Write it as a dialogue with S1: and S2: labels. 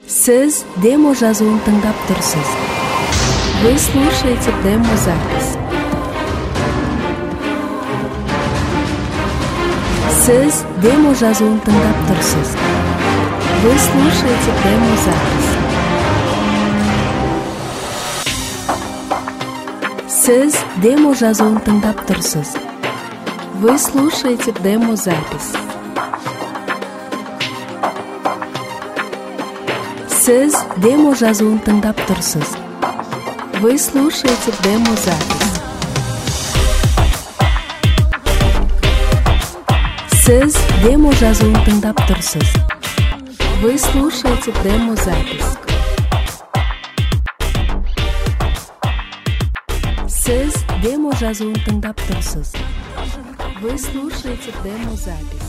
S1: Сіз демо жазуын тыңдап тұрсыз. Вы слушаете демо-запись. Сіз демо жазуын тыңдап тұрсыз. Вы слушаете демо-запись. Сіз демо жазуын тыңдап тұрсыз. Вы слушаете демо-запись. Сіз демо жазуын тыңдап тұрсыз. Вы слушаете демо-запись. Сіз демо жазуын тыңдап тұрсыз. Вы слушаете демо-запись. Сіз демо жазуын тыңдап тұрсыз. Вы слушаете демо-запись.